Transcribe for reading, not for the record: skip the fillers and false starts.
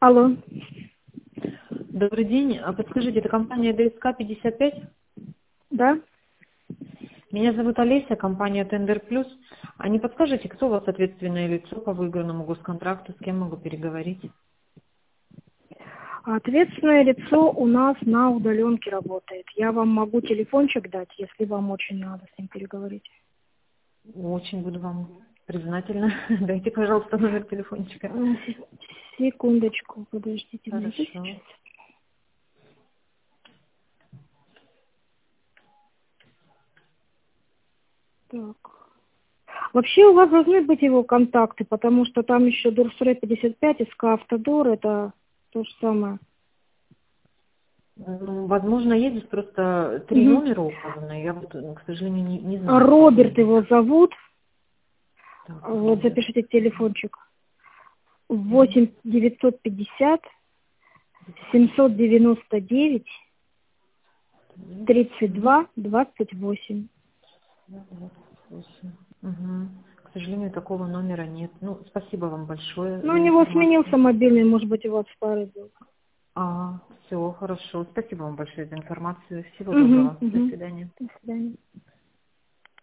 Алло. Добрый день. Подскажите, это компания ДСК 55? Да? Меня зовут Олеся, компания Тендер Плюс. А не подскажете, кто у вас ответственное лицо по выигранному госконтракту, с кем могу переговорить? Ответственное лицо у нас на удаленке работает. Я вам могу телефончик дать, если вам очень надо с ним переговорить. Очень буду вам признательна. Дайте, пожалуйста, номер телефончика. Секундочку, подождите, найду Хорошо. сейчас. Так. Вообще у вас должны быть его контакты, потому что там еще Дурсрей 55 и СК Автодор, это то же самое. Ну, возможно, есть здесь просто три Мгм. номера указаны. Я вот, к сожалению, не знаю, какой из Роберт них. его зовут. Так, Вот Роберт. запишите телефончик. Мгм. 8 950 799 Мгм. 32 28. 28. Мгм. К сожалению, такого номера нет. Ну, спасибо вам большое Ну, у за него информацию. сменился мобильный, может быть, у вас старый был. Все, хорошо. Спасибо вам большое за информацию. Всего Угу, доброго. До угу. свидания. До свидания.